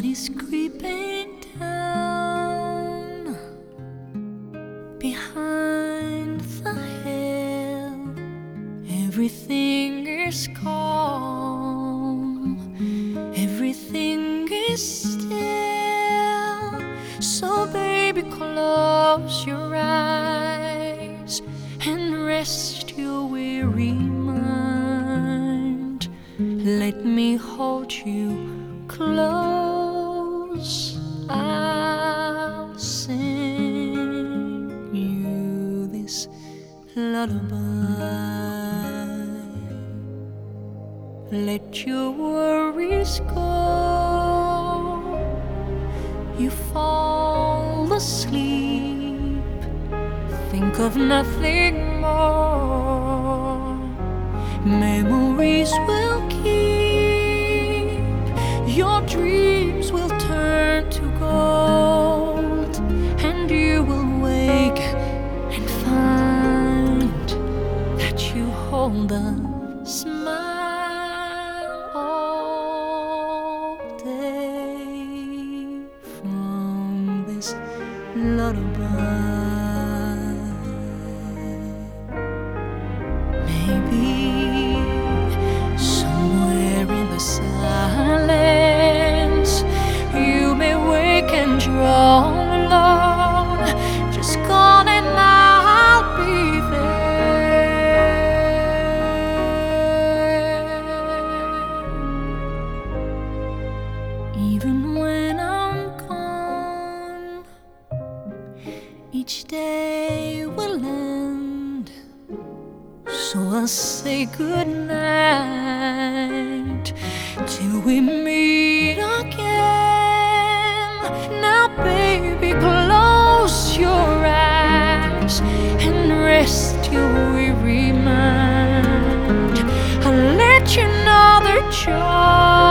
is creeping down behind the hill. Everything is calm, everything is still. So baby, close your eyes and rest your weary mind. Let me hold you close. I'll sing you this lullaby. Let your worries go. You fall asleep, think of nothing more. Memories will keep, your dreams will turn to gold, and you will wake and find that you hold a smile all day from this lullaby. Maybe somewhere in the silence you may wake and you're all alone. Just call and I'll be there. Even when I'm gone, each day will end. So I'll say goodnight till we meet again. Now baby, close your eyes and rest your weary mind. I'll let you know the joy